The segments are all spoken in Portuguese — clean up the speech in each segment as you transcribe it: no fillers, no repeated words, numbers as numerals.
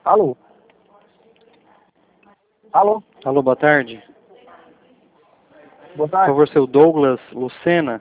Alô? Alô? Alô, boa tarde. Boa Por tarde. favor, seu Douglas Lucena.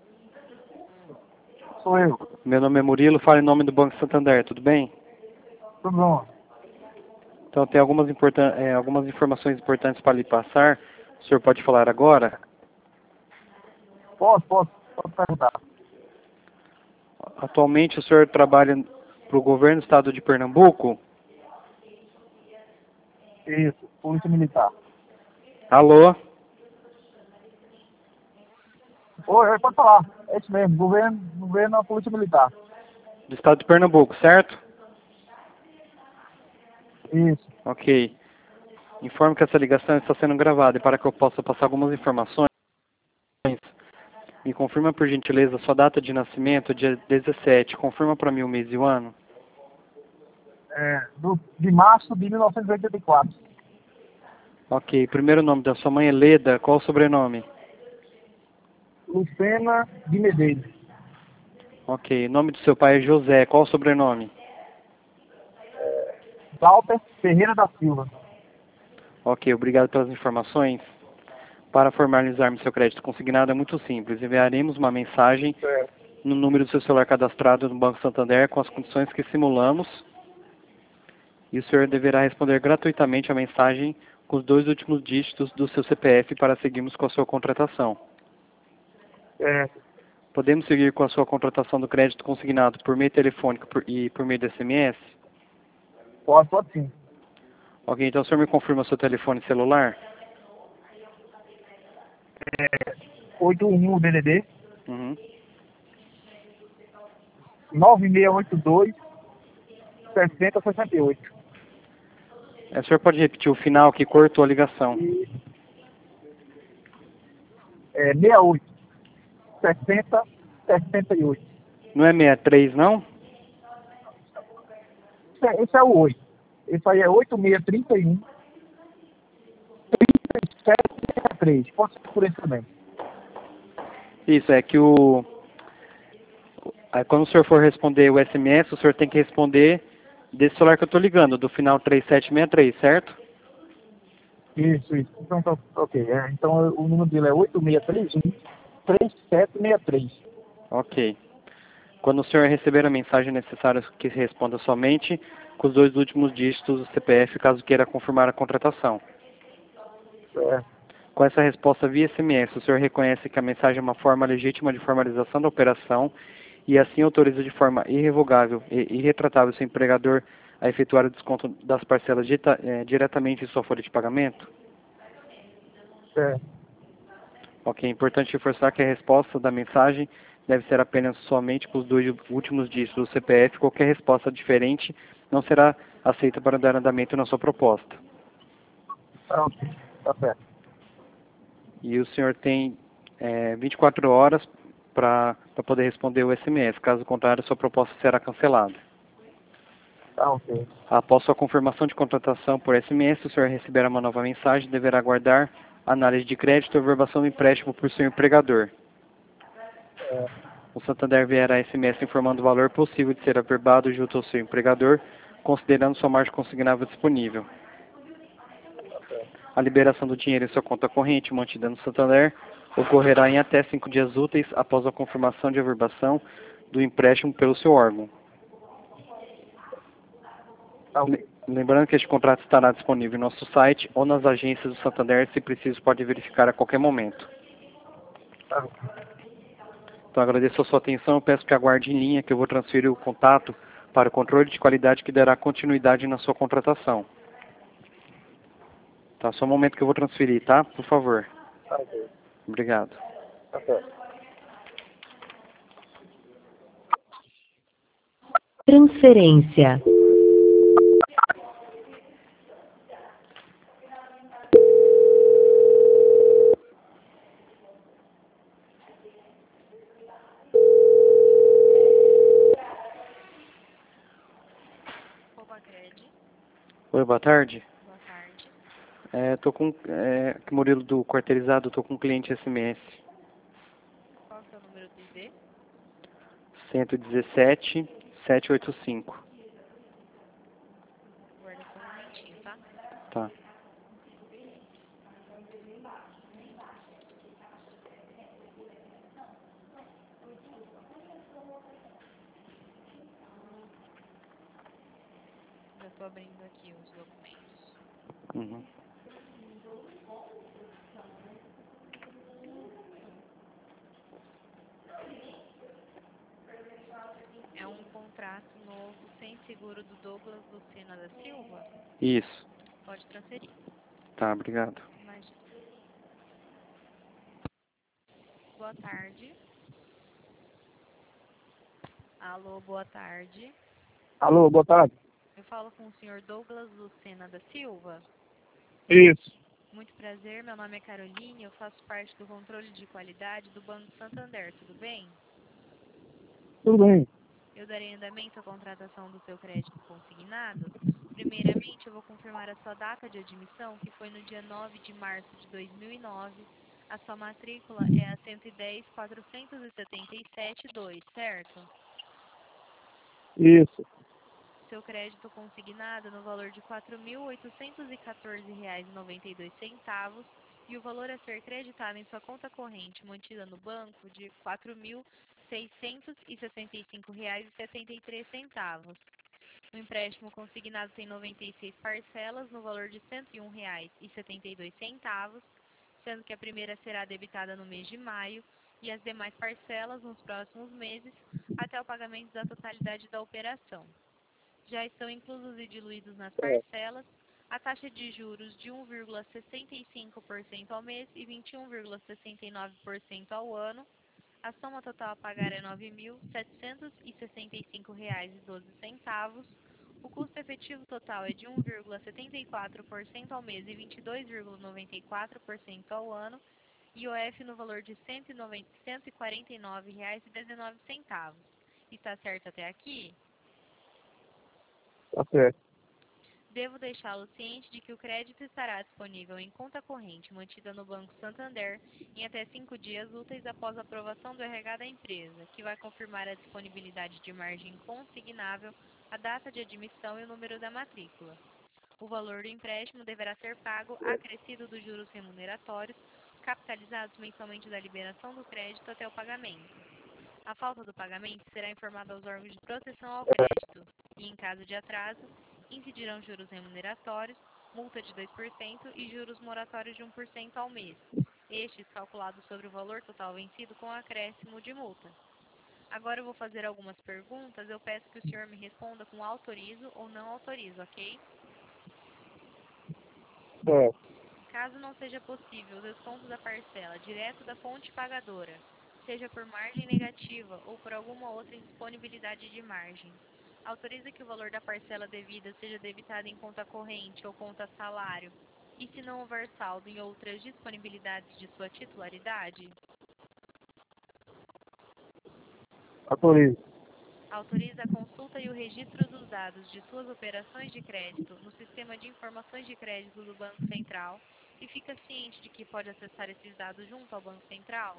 Sou eu. Meu nome é Murilo, falo em nome do Banco Santander, tudo bem? Tudo bom? Então, tem algumas informações importantes para lhe passar. O senhor pode falar agora? Posso perguntar. Atualmente, o senhor trabalha para o governo do estado de Pernambuco? Isso, Polícia Militar. Alô? Oi, pode falar. É isso mesmo, governo da Polícia Militar. Do estado de Pernambuco, certo? Isso. Ok. Informo que essa ligação está sendo gravada e para que eu possa passar algumas informações, me confirma por gentileza sua data de nascimento, dia 17. Confirma para mim o mês e o ano. De março de 1984. Ok. Primeiro nome da sua mãe é Leda. Qual o sobrenome? Lucena de Medeiros. Ok. Nome do seu pai é José. Qual o sobrenome? Walter Ferreira da Silva. Ok. Obrigado pelas informações. Para formalizarmos seu crédito consignado é muito simples. Enviaremos uma mensagem Certo. no número do seu celular cadastrado no Banco Santander com as condições que simulamos. E o senhor deverá responder gratuitamente a mensagem com os 2 últimos dígitos do seu CPF para seguirmos com a sua contratação. Certo. Podemos seguir com a sua contratação do crédito consignado por meio telefônico e por meio de SMS? Pode sim. Ok, então o senhor me confirma seu telefone celular? 81 DDD Uhum. 9682 6068. O senhor pode repetir o final que cortou a ligação? 68 60 68. Não é 63, não? Esse é o 8. Esse aí é 8631 3763. Pode ser por esse também. Isso, é que quando o senhor for responder o SMS, o senhor tem que responder desse celular que eu estou ligando, do final 3763, certo? Isso. Então, tá, ok. Então, o número dele é 8631 3763. Ok. Quando o senhor receber a mensagem, é necessário que responda somente com os 2 últimos dígitos do CPF, caso queira confirmar a contratação. Certo. Com essa resposta via SMS, o senhor reconhece que a mensagem é uma forma legítima de formalização da operação e assim autoriza de forma irrevogável e irretratável seu empregador a efetuar o desconto das parcelas diretamente em sua folha de pagamento? Certo. Ok, é importante reforçar que a resposta da mensagem deve ser apenas somente com os 2 últimos dígitos do CPF. Qualquer resposta diferente não será aceita para dar andamento na sua proposta. Tá ok. Tá certo. E o senhor tem 24 horas para poder responder o SMS. Caso contrário, sua proposta será cancelada. Tá ok. Após sua confirmação de contratação por SMS, o senhor receberá uma nova mensagem e deverá aguardar análise de crédito e averbação do empréstimo por seu empregador. O Santander enviará SMS informando o valor possível de ser averbado junto ao seu empregador, considerando sua margem consignável disponível. A liberação do dinheiro em sua conta corrente, mantida no Santander, ocorrerá em até 5 dias úteis após a confirmação de averbação do empréstimo pelo seu órgão. Tá ok. Lembrando que este contrato estará disponível no nosso site ou nas agências do Santander, se preciso pode verificar a qualquer momento. Tá ok. Então agradeço a sua atenção, peço que aguarde em linha que eu vou transferir o contato para o controle de qualidade que dará continuidade na sua contratação. Tá, só um momento que eu vou transferir, tá? Por favor. Tá ok. Obrigado. Tá certo. Transferência. Oi, boa tarde. Boa tarde. Tô com Murilo do Quarteirizado, tô com um cliente SMS Qual que é o número do ID? 117 785. Aguarda só um momentinho, tá? Tá. Já tô abrindo aqui os documentos. Uhum. É um contrato novo sem seguro do Douglas Lucena da Silva? Isso. Pode transferir. Tá, obrigado. Imagina. Boa tarde. Alô, boa tarde. Alô, boa tarde. Eu falo com o senhor Douglas Lucena da Silva. Isso. Muito prazer, meu nome é Caroline, eu faço parte do controle de qualidade do Banco Santander, tudo bem? Tudo bem. Eu darei andamento à contratação do seu crédito consignado. Primeiramente, eu vou confirmar a sua data de admissão, que foi no dia 9 de março de 2009. A sua matrícula é a 110.477.2, certo? Isso. Seu crédito consignado no valor de R$ 4.814,92 e o valor a ser creditado em sua conta corrente mantida no banco de R$ 4.665,73. O empréstimo consignado tem 96 parcelas no valor de R$ 101,72, sendo que a primeira será debitada no mês de maio e as demais parcelas nos próximos meses até o pagamento da totalidade da operação. Já estão inclusos e diluídos nas parcelas a taxa de juros de 1,65% ao mês e 21,69% ao ano. A soma total a pagar é R$ 9.765,12. O custo efetivo total é de 1,74% ao mês e 22,94% ao ano. IOF no valor de R$ 149,19. Está certo até aqui? Tá certo. Devo deixá-lo ciente de que o crédito estará disponível em conta corrente mantida no Banco Santander em até 5 dias úteis após a aprovação do RH da empresa, que vai confirmar a disponibilidade de margem consignável, a data de admissão e o número da matrícula. O valor do empréstimo deverá ser pago acrescido dos juros remuneratórios, capitalizados mensalmente da liberação do crédito até o pagamento. A falta do pagamento será informada aos órgãos de proteção ao crédito e, em caso de atraso, incidirão juros remuneratórios, multa de 2% e juros moratórios de 1% ao mês, estes calculados sobre o valor total vencido com acréscimo de multa. Agora eu vou fazer algumas perguntas, eu peço que o senhor me responda com autorizo ou não autorizo, ok? Certo. Caso não seja possível o desconto da parcela direto da fonte pagadora, seja por margem negativa ou por alguma outra indisponibilidade de margem, autoriza que o valor da parcela devida seja debitado em conta corrente ou conta salário, e se não houver saldo em outras disponibilidades de sua titularidade, Autorizo. autoriza a consulta e o registro dos dados de suas operações de crédito no Sistema de Informações de Crédito do Banco Central e fica ciente de que pode acessar esses dados junto ao Banco Central?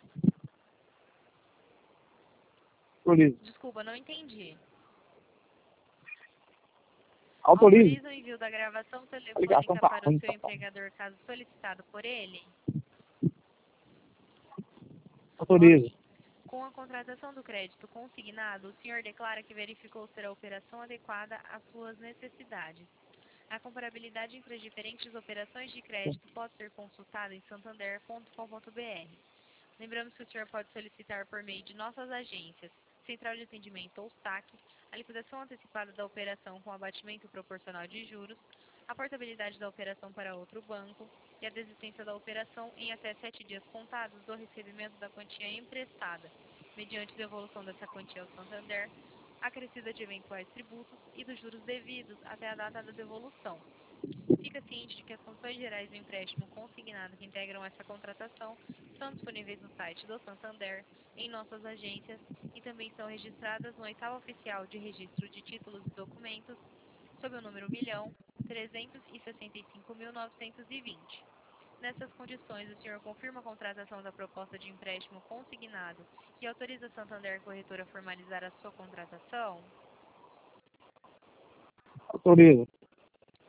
Autorizo. Desculpa, não entendi. Autorizo. Autoriza o envio da gravação A ligação telefônica tá para o ruim, seu tá bom. empregador caso solicitado por ele? Autorizo. Ok. Com a contratação do crédito consignado, o senhor declara que verificou ser a operação adequada às suas necessidades. A comparabilidade entre as diferentes operações de crédito pode ser consultada em santander.com.br. Lembramos que o senhor pode solicitar por meio de nossas agências, Central de Atendimento ou SAC, a liquidação antecipada da operação com abatimento proporcional de juros, a portabilidade da operação para outro banco e a desistência da operação em até 7 dias contados do recebimento da quantia emprestada, mediante devolução dessa quantia ao Santander, acrescida de eventuais tributos e dos juros devidos até a data da devolução. Fica ciente de que as condições gerais do empréstimo consignado que integram essa contratação estão disponíveis no site do Santander, em nossas agências e também são registradas no Oitavo Oficial de Registro de Títulos e Documentos, sob o número 1.365.920. Nessas condições, o senhor confirma a contratação da proposta de empréstimo consignado e autoriza a Santander Corretora a formalizar a sua contratação? Autorizo.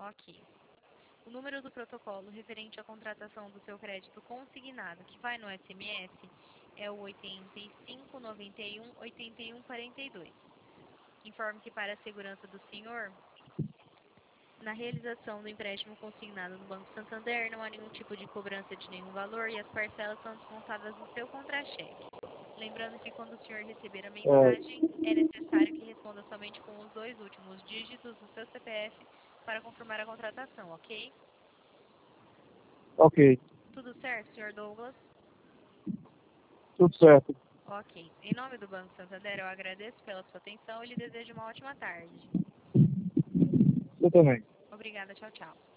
Ok. O número do protocolo referente à contratação do seu crédito consignado, que vai no SMS, é o 85 91 81 42. Informo que para a segurança do senhor, na realização do empréstimo consignado no Banco Santander, não há nenhum tipo de cobrança de nenhum valor e as parcelas são descontadas do seu contra-cheque. Lembrando que quando o senhor receber a mensagem, é necessário que responda somente com os 2 últimos dígitos do seu CPF para confirmar a contratação, ok? Ok, Tudo certo, senhor Douglas? tudo certo. Ok. Em nome do Banco Santander, eu agradeço pela sua atenção e lhe desejo uma ótima tarde. Você também. Obrigada, tchau, tchau.